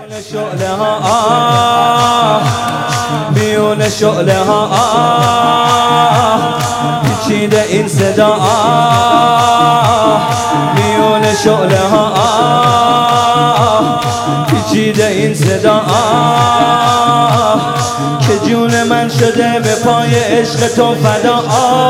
شعله ها میون شعله ها پیچیده این صدا میون شعله ها پیچیده این صدا که جون من شده به پای عشق تو فدا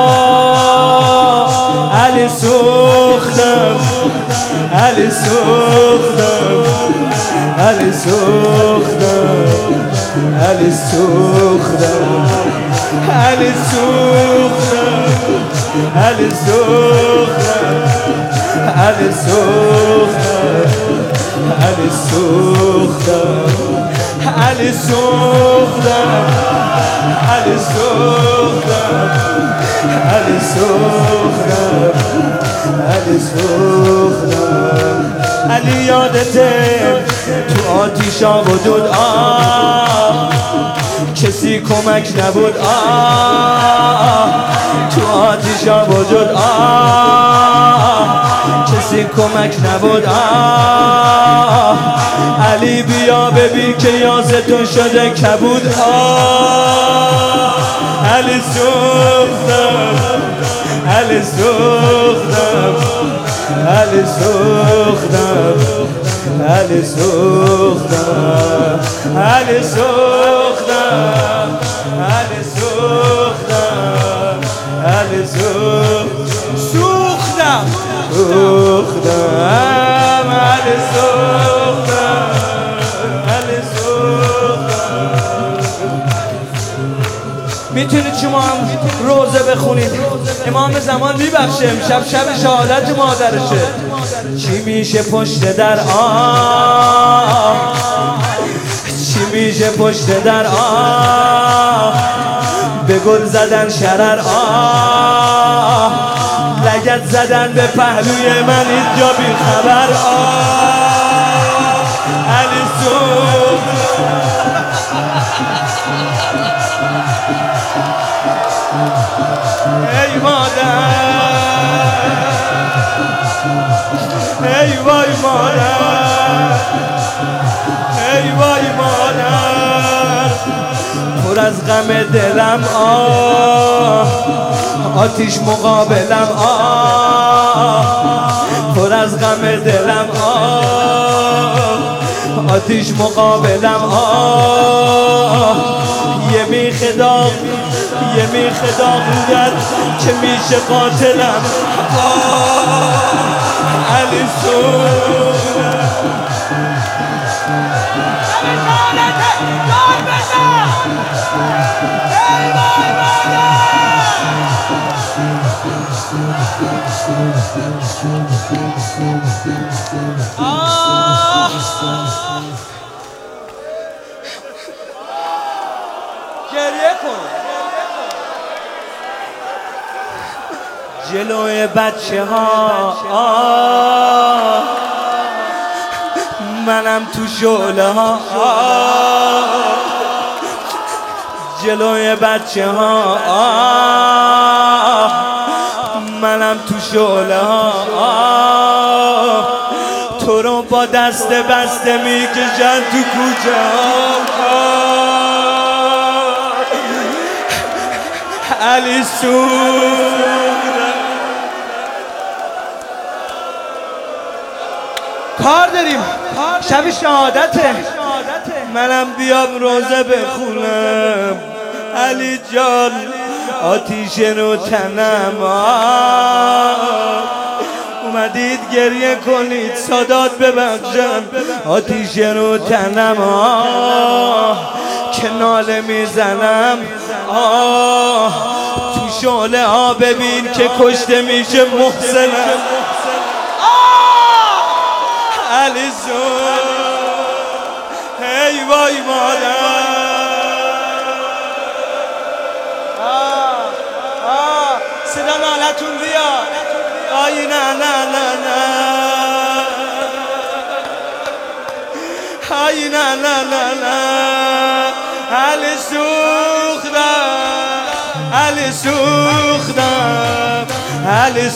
علی سوختم علی سوختم علی سوختم علی سوختم علی سوختم علی سوختم علی سوختم علی سوختم علی سوختم علی سوختم علی سوختم علی سوختم علی یادته تو آتیشا وجود کسی کمک نبود تو آتیشا وجود کسی کمک نبود علی بیا ببین که یازتون شده کبود علی سوختم علی سوختم علی سوختم علی سوختم علی سوختم علی سوختم علی سوختم سوختم علی سوختم علی سوختم. میتونید شما هم روزه بخونید، امام زمان میبخشه. امشب شب شهادت مادرشه. چی میشه پشت در چی میشه پشت در به گل زدن شرر لگد زدن به پهلوی من اینجا بی خبر علی ای مادر ای وای مادر ای وای مادر پر از غم دلم آتیش مقابلم پر از غم دلم آتیش مقابلم یه میخ داغ بودن که میشه قاتلم علی سوختم گریه کن جلوی بچه ها منم تو شعله ها جلوی بچه ها منم تو شعله ها تو رو با دست بسته میکشن تو کوچه ها علی کار داریم شب شهادته منم بیام روزه بخونم علی جان آتیش رو تنم اومدید گریه کنید سادات ببخشم آتیش رو تنم که ناله میزنم تو شعله ها ببین که کشته میشه محسنم علی ای وای مادر صدا نالتون بیاد آی نه نه نه نه آی نه نه نه نه علی سوختم علی سوختم علی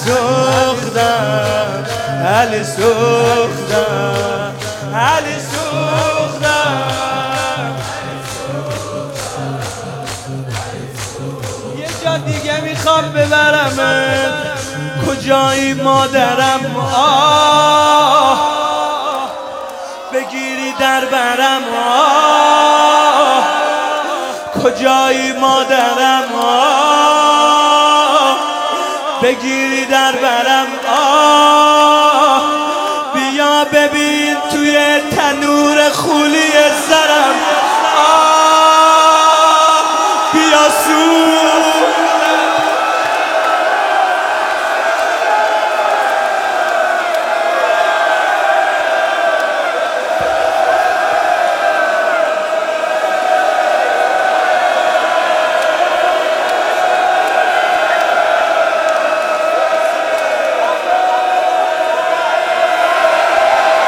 سوختم علی سوختم علی سوختم بیام ببرمت کجایی مادرم آه بگیری در برم آه کجایی مادرم آه بگیری در برم آه بیا ببین توی تنور خولی سرم آه بیا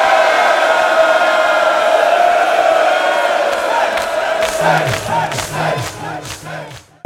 Hey!